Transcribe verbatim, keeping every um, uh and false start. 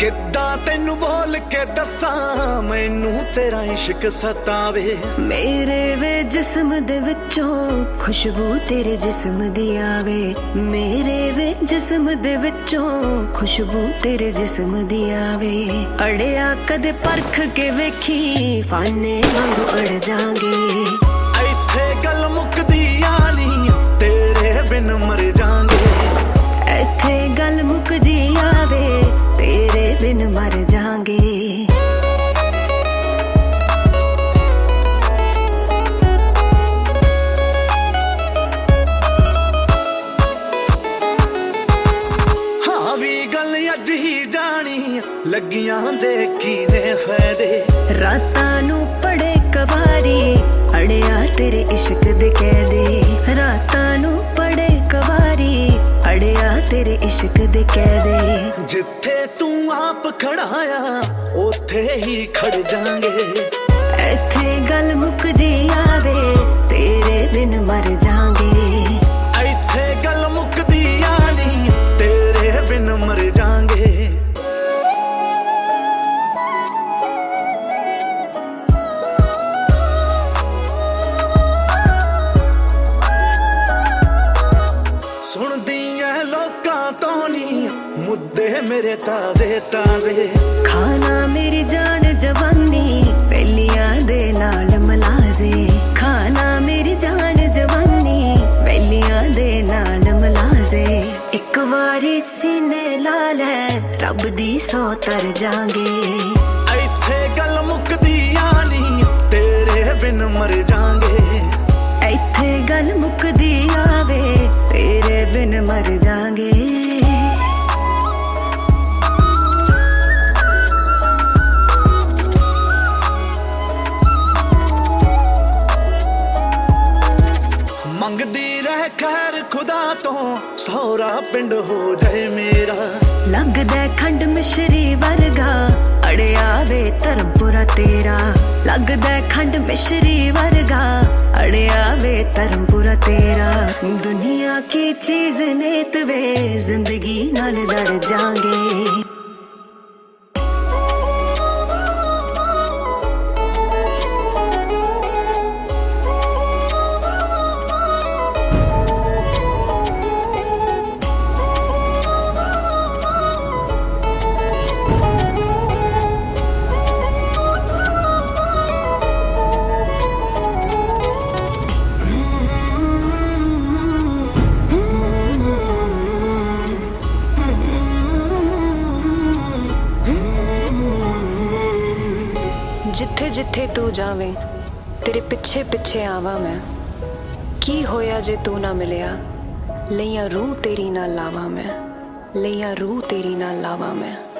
किद्दां तैनू बोल के दसां मैनू तेरा इश्क सतावे। मेरे वे जिस्म दे विचों खुशबू तेरे जिस्म दी आवे। मेरे वे जिस्म दे विचों खुशबू तेरे जिस्म दी आवे। अड़िया कदे परख के वेखी फाने वांगू अड़ जांगे। इत्थे गल मुकदी आनी तेरे बिन मर जांगे। इत्थे गल मुकदी आवे तेरे बिन मर जांगे। हाँ भी गल अज ही जानी लगियां देखी ने फायदे। रातां नू पड़े कवारी अड़िया तेरे इश्क दे कहदे। रातां नू पड़े कवारी अड़िया तेरे इश्क दे कहदे। जिथे तू आप खड़ाया उथे ही खड़ जांगे। इत्थे गल मुकदी आवे तेरे बिन मर जांगे। इत्थे गल मुकदी आनी तेरे बिन मर जांगे। मुद्दे मेरे ताजे ताजे। खाना मेरी जान जवानी पहलियां दे नाल मलाजे। खाना मेरी जान जवानी पहलियां दे नाल मलाजे। एक वारी सीने ला लै रब दी सौ तर जांगे। इत्थे गल मुकदी आनी तेरे बिन मर जांगे। इत्थे गल मुकदी आवे तेरे बिन मर जांगे। मंगदी रह खैर खुदा तो सौरा पिंड हो जाए मेरा। लगदा खंड मिश्री वर्गा अड़िया वे धर्मपुरा तेरा। लगदा खंड मिश्री वर्गा अड़िया वे धर्मपुरा तेरा। दुनिया की चीज नेत वे जिंदगी नाल लड़ जांगे। जिथे जिथे तू जावे तेरे पिछे पिछे आवा मैं। की होया जे तू ना मिलिया लइयां रूह तेरी ना लावा मैं। लइयां रूह तेरी ना लावा मैं।